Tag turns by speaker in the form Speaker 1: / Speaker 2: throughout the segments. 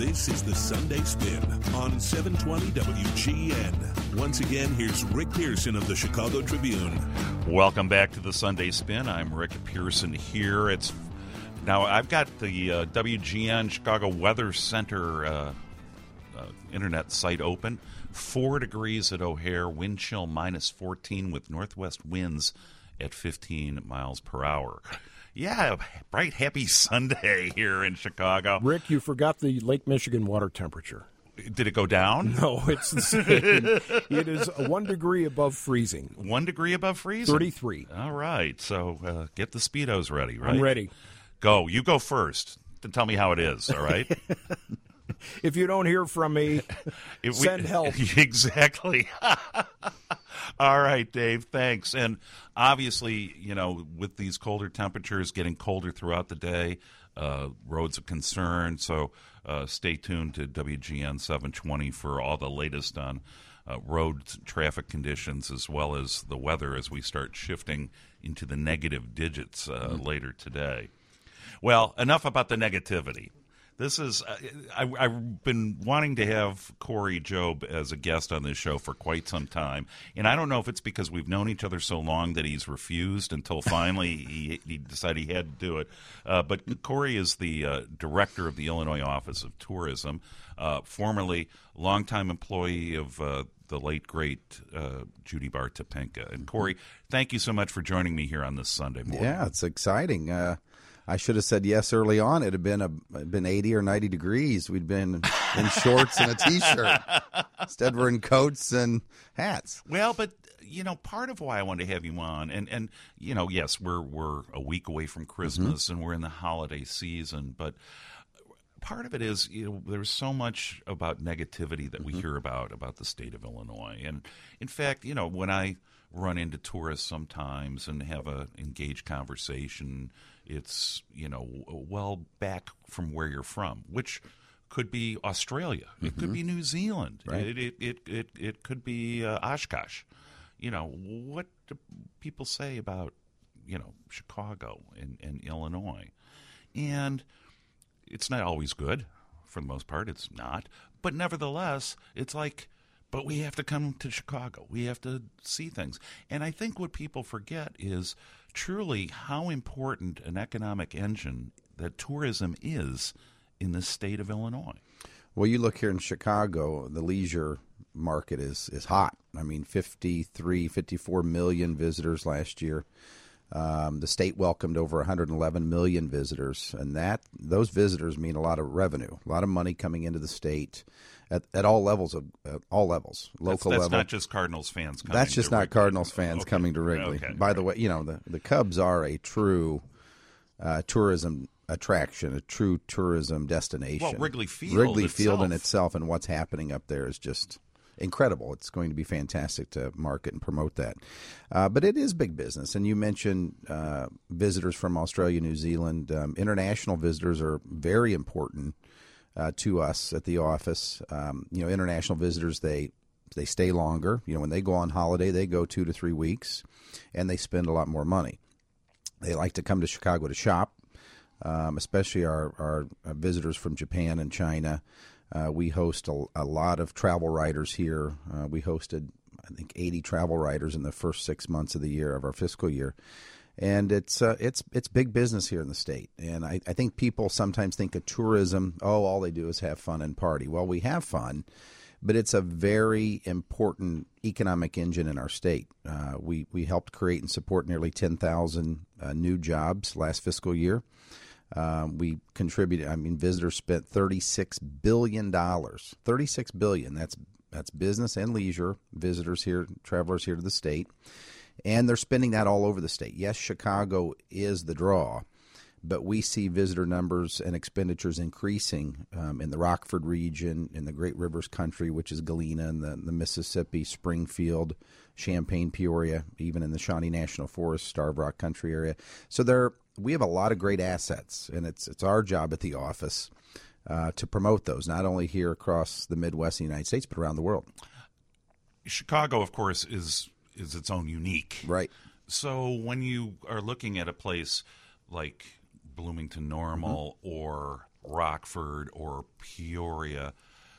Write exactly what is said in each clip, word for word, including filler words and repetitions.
Speaker 1: This is the Sunday Spin on seven twenty W G N. Once again, here's Rick Pearson of the Chicago Tribune.
Speaker 2: Welcome back to the Sunday Spin. I'm Rick Pearson here. It's now I've got the uh, W G N Chicago Weather Center uh, uh, internet site open. Four degrees at O'Hare, wind chill minus fourteen with northwest winds at fifteen miles per hour. Yeah, bright, happy Sunday here in Chicago.
Speaker 3: Rick, you forgot the Lake Michigan water temperature.
Speaker 2: Did it go down?
Speaker 3: No, it's the same. It is one degree above freezing.
Speaker 2: One degree above freezing?
Speaker 3: thirty-three.
Speaker 2: All right, so uh, get the Speedos ready, right?
Speaker 3: I'm ready.
Speaker 2: Go. You go first. Then tell me how it is, all right?
Speaker 3: If you don't hear from me,
Speaker 2: if
Speaker 3: send
Speaker 2: we,
Speaker 3: help.
Speaker 2: Exactly. All right, Dave, thanks. And obviously, you know, with these colder temperatures, getting colder throughout the day, uh, roads of concern. So uh, stay tuned to W G N seven twenty for all the latest on uh, road traffic conditions as well as the weather as we start shifting into the negative digits uh, mm-hmm. later today. Well, enough about the negativity. This is, uh, I, I've been wanting to have Corey Jobe as a guest on this show for quite some time, and I don't know if it's because we've known each other so long that he's refused until finally he, he decided he had to do it. Uh, but Corey is the uh, director of the Illinois Office of Tourism, uh, formerly longtime employee of uh, the late, great uh, Judy Bar Topinka. And Corey, thank you so much for joining me here on this Sunday morning.
Speaker 4: Yeah, it's exciting. Uh I should have said yes early on. It had been a been eighty or ninety degrees. We'd been in shorts and a T-shirt. Instead, we're in coats and hats.
Speaker 2: Well, but you know, part of why I wanted to have you on, and and you know, yes, we're we're a week away from Christmas, mm-hmm. and we're in the holiday season, but part of it is, you know, there's so much about negativity that we mm-hmm. hear about about the state of Illinois, and in fact, you know, when I run into tourists sometimes and have a engaged conversation, it's, you know, well, back from where you're from, which could be Australia. Mm-hmm. It could be New Zealand.
Speaker 4: Right.
Speaker 2: It, it, it, it, it could be uh, Oshkosh. You know, what do people say about, you know, Chicago and, and Illinois? And it's not always good. For the most part, it's not. But nevertheless, it's like, but we have to come to Chicago. We have to see things. And I think what people forget is truly how important an economic engine that tourism is in the state of Illinois.
Speaker 4: Well, you look here in Chicago, the leisure market is, is hot. I mean, fifty-three, fifty-four million visitors last year. Um, the state welcomed over one hundred eleven million visitors, and that those visitors mean a lot of revenue, a lot of money coming into the state at, at all levels of uh, all levels, local
Speaker 2: that's, that's
Speaker 4: level.
Speaker 2: not just Cardinals fans coming.
Speaker 4: That's just
Speaker 2: to
Speaker 4: not
Speaker 2: Wrigley.
Speaker 4: Cardinals fans
Speaker 2: okay.
Speaker 4: coming to Wrigley.
Speaker 2: Okay.
Speaker 4: By the way, you know the the Cubs are a true uh, tourism attraction, a true tourism destination.
Speaker 2: Well, Wrigley Field,
Speaker 4: Wrigley
Speaker 2: itself.
Speaker 4: Field in itself, and what's happening up there is just incredible. It's going to be fantastic to market and promote that. Uh, but it is big business. And you mentioned uh, visitors from Australia, New Zealand. Um, international visitors are very important uh, to us at the office. Um, you know, international visitors, they they stay longer. You know, when they go on holiday, they go two to three weeks, and they spend a lot more money. They like to come to Chicago to shop, um, especially our, our visitors from Japan and China. Uh, we host a, a lot of travel writers here. Uh, we hosted, I think, eighty travel writers in the first six months of the year, of our fiscal year. And it's uh, it's it's big business here in the state. And I, I think people sometimes think of tourism, oh, all they do is have fun and party. Well, we have fun, but it's a very important economic engine in our state. Uh, we, we helped create and support nearly ten thousand uh, new jobs last fiscal year. Um, we contributed. I mean, visitors spent thirty-six billion dollars. thirty-six billion dollars. That's that's business and leisure visitors here, travelers here to the state, and they're spending that all over the state. Yes, Chicago is the draw, but we see visitor numbers and expenditures increasing um, in the Rockford region, in the Great Rivers country, which is Galena and the, the Mississippi, Springfield, Champaign, Peoria, even in the Shawnee National Forest, Starved Rock country area. So there. We have a lot of great assets, and it's it's our job at the office uh, to promote those, not only here across the Midwest of the United States, but around the world.
Speaker 2: Chicago, of course, is is its own unique.
Speaker 4: Right.
Speaker 2: So when you are looking at a place like Bloomington Normal mm-hmm. or Rockford or Peoria.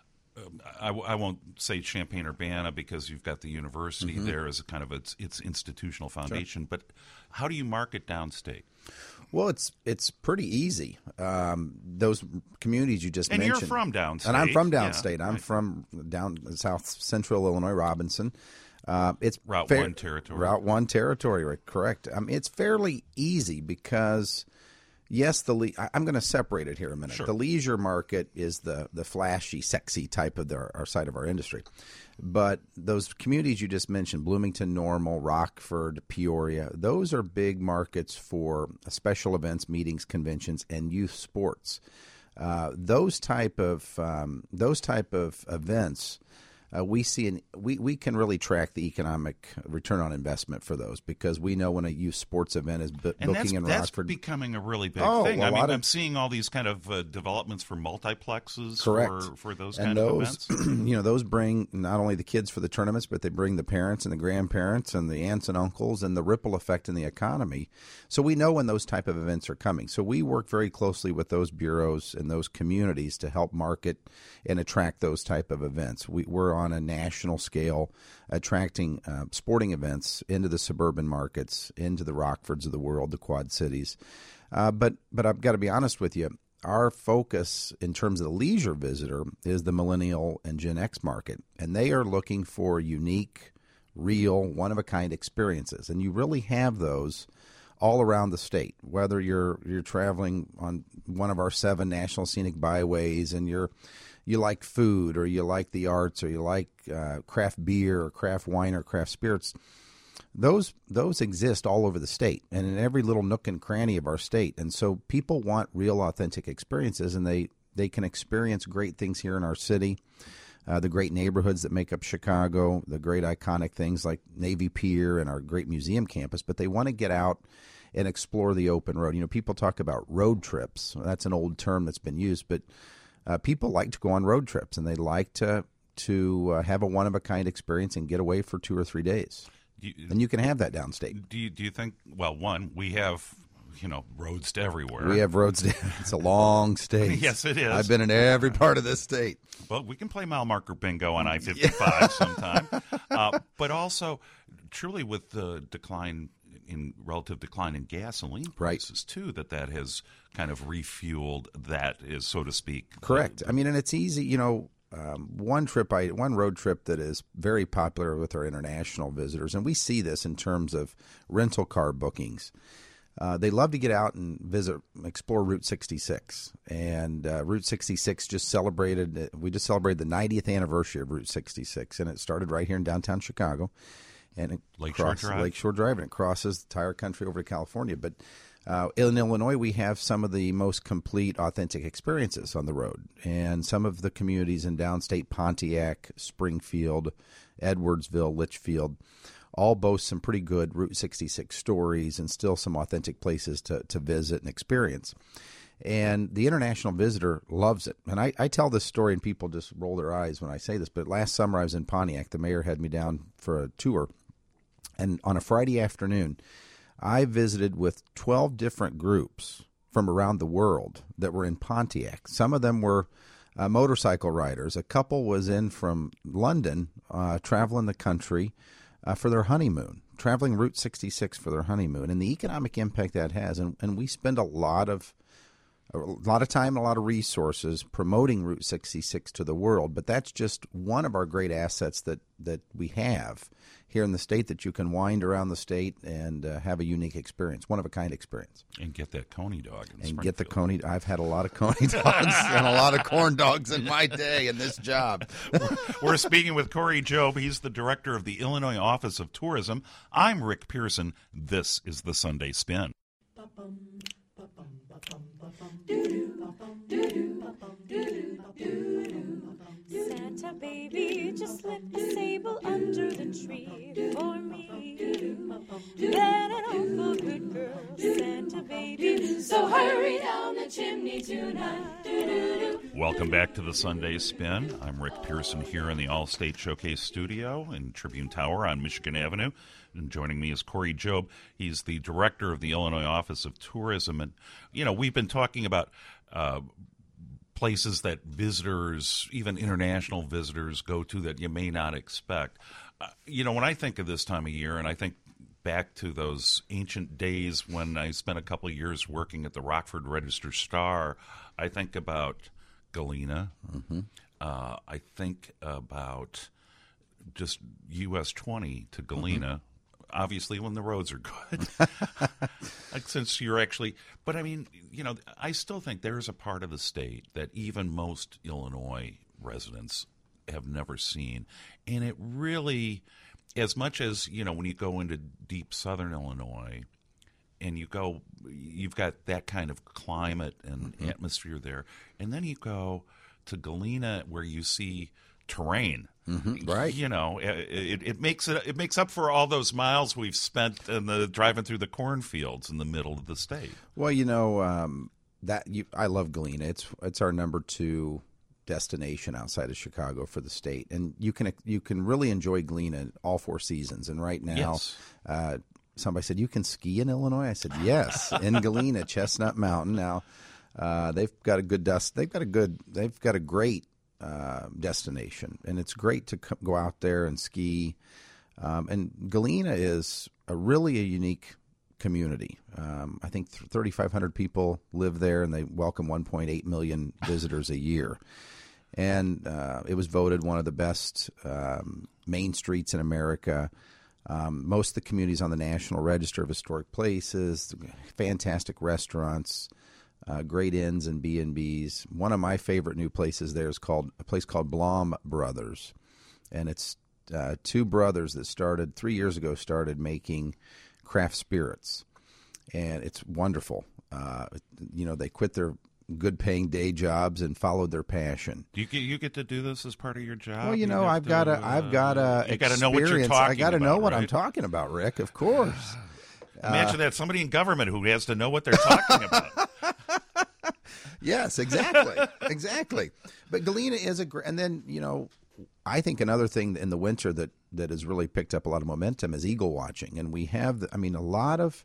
Speaker 2: Um, I, I won't say Champaign-Urbana because you've got the university mm-hmm. there as a kind of its, its institutional foundation. Sure. But how do you market downstate?
Speaker 4: Well, it's it's pretty easy. Um, those communities you just
Speaker 2: and
Speaker 4: mentioned.
Speaker 2: And you're from downstate.
Speaker 4: And I'm from downstate.
Speaker 2: Yeah,
Speaker 4: I'm
Speaker 2: right.
Speaker 4: from down south central Illinois, Robinson. Uh, it's
Speaker 2: Route
Speaker 4: fair,
Speaker 2: one territory.
Speaker 4: Route one territory, right? Correct. Um, it's fairly easy because, yes, the le- I, I'm going to separate it here a minute.
Speaker 2: Sure.
Speaker 4: The leisure market is the the flashy, sexy type of the, our side of our industry. But those communities you just mentioned, Bloomington, Normal, Rockford, Peoria, those are big markets for special events, meetings, conventions, and youth sports. Uh, those type of um, those type of events, uh, we see an, we we can really track the economic return on investment for those because we know when a youth sports event is bu-
Speaker 2: and
Speaker 4: booking
Speaker 2: that's,
Speaker 4: in
Speaker 2: that's
Speaker 4: Rockford.
Speaker 2: becoming a really big
Speaker 4: oh,
Speaker 2: thing.
Speaker 4: A
Speaker 2: I mean,
Speaker 4: of,
Speaker 2: I'm seeing all these kind of uh, developments for multiplexes
Speaker 4: correct.
Speaker 2: for for those
Speaker 4: and
Speaker 2: kind
Speaker 4: those,
Speaker 2: of events.
Speaker 4: You know, those bring not only the kids for the tournaments, but they bring the parents and the grandparents and the aunts and uncles and the ripple effect in the economy. So we know when those type of events are coming. So we work very closely with those bureaus and those communities to help market and attract those type of events. We, we're on a national scale attracting uh, sporting events into the suburban markets, into the Rockfords of the world, the Quad Cities. Uh, but but I've got to be honest with you. Our focus in terms of the leisure visitor is the millennial and Gen X market, and they are looking for unique, real, one-of-a-kind experiences. And you really have those all around the state, whether you're you're traveling on one of our seven national scenic byways and you're you like food or you like the arts or you like uh, craft beer or craft wine or craft spirits. Those those exist all over the state and in every little nook and cranny of our state. And so people want real, authentic experiences, and they, they can experience great things here in our city, uh, the great neighborhoods that make up Chicago, the great iconic things like Navy Pier and our great museum campus, but they want to get out and explore the open road. You know, people talk about road trips. That's an old term that's been used, but uh, people like to go on road trips, and they like to, to uh, have a one-of-a-kind experience and get away for two or three days. You, and you can have that downstate.
Speaker 2: Do you, do you think, well, one, we have, you know, roads to everywhere.
Speaker 4: We have roads to, it's a long state.
Speaker 2: Yes, it is.
Speaker 4: I've been in every part of this state.
Speaker 2: Well, we can play mile marker bingo on I fifty-five yeah. sometime. Uh, but also, truly with the decline in relative decline in gasoline prices, right. too, that that has kind of refueled that, is so to speak.
Speaker 4: Correct.
Speaker 2: The,
Speaker 4: I mean, and it's easy, you know, Um, one trip, I one road trip that is very popular with our international visitors, and we see this in terms of rental car bookings. Uh, they love to get out and visit, explore Route sixty-six, and uh, Route sixty-six just celebrated. We just celebrated the ninetieth anniversary of Route sixty-six, and it started right here in downtown Chicago, and it
Speaker 2: Lakeshore
Speaker 4: crosses
Speaker 2: Drive.
Speaker 4: Lakeshore Drive, and it crosses the entire country over to California, but. Uh, in Illinois, we have some of the most complete, authentic experiences on the road. And some of the communities in downstate, Pontiac, Springfield, Edwardsville, Litchfield, all boast some pretty good Route sixty-six stories and still some authentic places to, to visit and experience. And the international visitor loves it. And I, I tell this story, and people just roll their eyes when I say this, but last summer I was in Pontiac. The mayor had me down for a tour. And on a Friday afternoon, I visited with twelve different groups from around the world that were in Pontiac. Some of them were uh, motorcycle riders. A couple was in from London, uh, traveling the country uh, for their honeymoon, traveling Route sixty-six for their honeymoon, and the economic impact that has. And, and we spend a lot of a lot of time and a lot of resources promoting Route sixty-six to the world, but that's just one of our great assets that, that we have here in the state, that you can wind around the state and uh, have a unique experience, one-of-a-kind experience.
Speaker 2: And get that Coney dog in
Speaker 4: And get the Coney. I've had a lot of Coney dogs and a lot of corn dogs in my day in this job.
Speaker 2: We're speaking with Corey Jobe. He's the director of the Illinois Office of Tourism. I'm Rick Pearson. This is the Sunday Spin.
Speaker 5: Santa baby, just slip a sable under the tree for me. Then an awful good girl, Santa baby, so hurry down the chimney tonight.
Speaker 2: Welcome back to the Sunday Spin. I'm Rick Pearson here in the All-State Showcase studio in Tribune Tower on Michigan Avenue. And joining me is Corey Jobe. He's the director of the Illinois Office of Tourism. And, you know, we've been talking about uh, places that visitors, even international visitors, go to that you may not expect. Uh, you know, when I think of this time of year, and I think back to those ancient days when I spent a couple of years working at the Rockford Register-Star, I think about Galena. Mm-hmm. Uh, I think about just U S twenty to Galena. Mm-hmm. Obviously, when the roads are good, like, since you're actually, but I mean, you know, I still think there's a part of the state that even most Illinois residents have never seen. And it really, as much as, you know, when you go into deep southern Illinois and you go, you've got that kind of climate and mm-hmm. atmosphere there. And then you go to Galena where you see terrain.
Speaker 4: Mm-hmm, right.
Speaker 2: You know, it, it makes it it makes up for all those miles we've spent in the driving through the cornfields in the middle of the state.
Speaker 4: Well, you know, um, that you, I love Galena. It's it's our number two destination outside of Chicago for the state, and you can you can really enjoy Galena all four seasons. And right now,
Speaker 2: yes.
Speaker 4: uh, somebody said you can ski in Illinois. I said yes, in Galena, Chestnut Mountain. Now uh, they've got a good dust. They've got a good. They've got a great. Uh, destination, and it's great to co- go out there and ski. Um, and Galena is a really a unique community. Um, I think thirty-five hundred people live there, and they welcome one point eight million visitors a year. And uh, it was voted one of the best um, main streets in America. Um, most of the communities on the National Register of Historic Places, fantastic restaurants. Uh, great inns and B and B's. One of my favorite new places there is called a place called Blom Brothers, and it's uh, two brothers that started three years ago started making craft spirits, and it's wonderful. Uh, you know, they quit their good-paying day jobs and followed their passion.
Speaker 2: Do you get you get to do this as part of your job?
Speaker 4: Well, you,
Speaker 2: you
Speaker 4: know, I've got to, I've got to,
Speaker 2: you got to know what you're talking
Speaker 4: I got to
Speaker 2: about,
Speaker 4: know what
Speaker 2: right?
Speaker 4: I'm talking about, Rick. Of course.
Speaker 2: Imagine uh, that somebody in government who has to know what they're talking about.
Speaker 4: Yes, exactly, exactly. But Galena is a great, and then, you know, I think another thing in the winter that, that has really picked up a lot of momentum is eagle watching, and we have, the, I mean, a lot of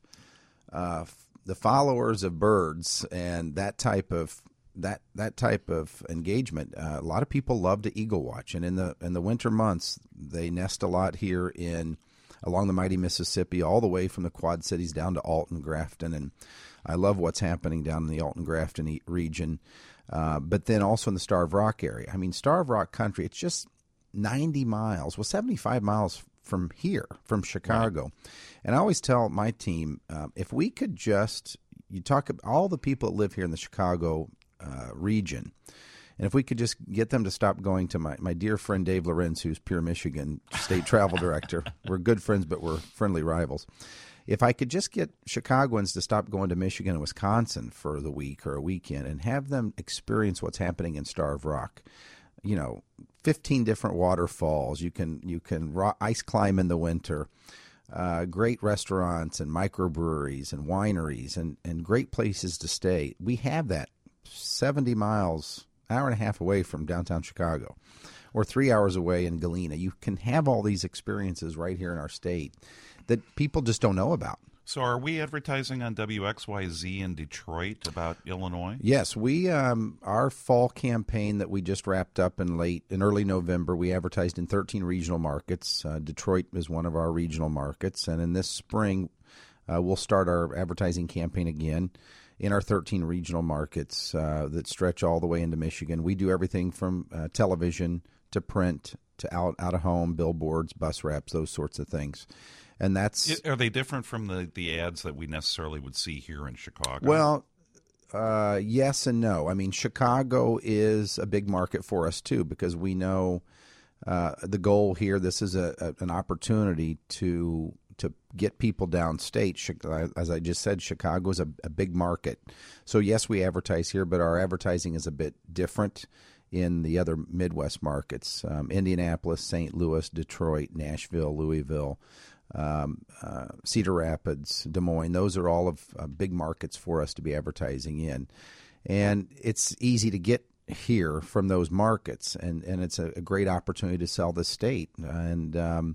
Speaker 4: uh, the followers of birds and that type of that that type of engagement. Uh, a lot of people love to eagle watch, and in the in the winter months, they nest a lot here in along the mighty Mississippi, all the way from the Quad Cities down to Alton, Grafton, and I love what's happening down in the Alton-Grafton region, uh, but then also in the Starved Rock area. I mean, Starved Rock country, it's just ninety miles, well, seventy-five miles from here, from Chicago. Right. And I always tell my team, uh, if we could just, you talk about all the people that live here in the Chicago uh, region, and if we could just get them to stop going to my, my dear friend Dave Lorenz, who's Pure Michigan State Travel Director. We're good friends, but we're friendly rivals. If I could just get Chicagoans to stop going to Michigan and Wisconsin for the week or a weekend and have them experience what's happening in Starved Rock, you know, fifteen different waterfalls. You can you can rock, ice climb in the winter. Uh, great restaurants and microbreweries and wineries and, and great places to stay. We have that seventy miles, hour and a half away from downtown Chicago, or three hours away in Galena. You can have all these experiences right here in our state that people just don't know about.
Speaker 2: So are we advertising on W X Y Z in Detroit about Illinois?
Speaker 4: Yes, we um, our fall campaign that we just wrapped up in late in early November, we advertised in thirteen regional markets. Uh, Detroit is one of our regional markets, and in this spring uh, we'll start our advertising campaign again in our thirteen regional markets uh, that stretch all the way into Michigan. We do everything from uh, television to print to out out of home, billboards, bus wraps, those sorts of things. And that's
Speaker 2: Are they different from the, the ads that we necessarily would see here in Chicago?
Speaker 4: Well, uh, yes and no. I mean, Chicago is a big market for us, too, because we know uh, the goal here, this is a, a, an opportunity to to get people downstate. As I just said, Chicago is a, a big market. So, yes, we advertise here, but our advertising is a bit different in the other Midwest markets, um, Indianapolis, Saint Louis, Detroit, Nashville, Louisville, Um, uh, Cedar Rapids, Des Moines. Those are all of uh, big markets for us to be advertising in. And it's easy to get here from those markets, and, and it's a, a great opportunity to sell the state. And um,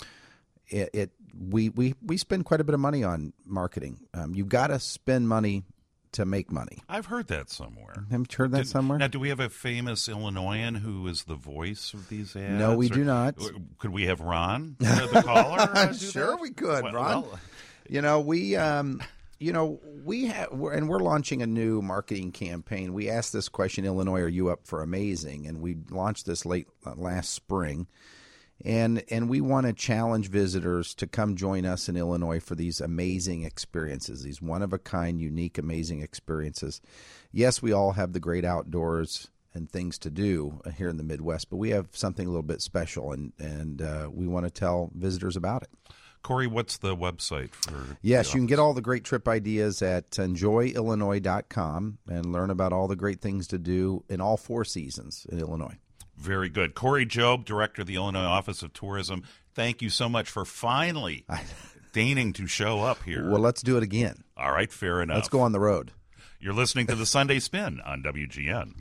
Speaker 4: it, it we, we, we spend quite a bit of money on marketing. Um, you've got to spend money to make money.
Speaker 2: I've heard that somewhere.
Speaker 4: Haven't you heard that
Speaker 2: Did-
Speaker 4: somewhere?
Speaker 2: Now, do we have a famous Illinoisan who is the voice of these ads?
Speaker 4: No, we
Speaker 2: Or-
Speaker 4: do not.
Speaker 2: Could we have Ron, uh, the caller? uh, do
Speaker 4: Sure
Speaker 2: that?
Speaker 4: we could,
Speaker 2: Well-
Speaker 4: Ron.
Speaker 2: well,
Speaker 4: You know, we, um, you know, we have, we're, and we're launching a new marketing campaign. We asked this question, Illinois, are you up for amazing? And we launched this late uh, last spring. And and we want to challenge visitors to come join us in Illinois for these amazing experiences, these one-of-a-kind, unique, amazing experiences. Yes, we all have the great outdoors and things to do here in the Midwest, but we have something a little bit special, and, and uh, we want to tell visitors about it.
Speaker 2: Corey, what's the website for?
Speaker 4: Yes,
Speaker 2: the
Speaker 4: you can get
Speaker 2: office?
Speaker 4: all the great trip ideas at enjoy illinois dot com and learn about all the great things to do in all four seasons in Illinois.
Speaker 2: Very good. Corey Jobe, Director of the Illinois Office of Tourism, thank you so much for finally deigning to show up here.
Speaker 4: Well, let's do it again.
Speaker 2: All right, fair enough.
Speaker 4: Let's go on the road.
Speaker 2: You're listening to the Sunday Spin on W G N.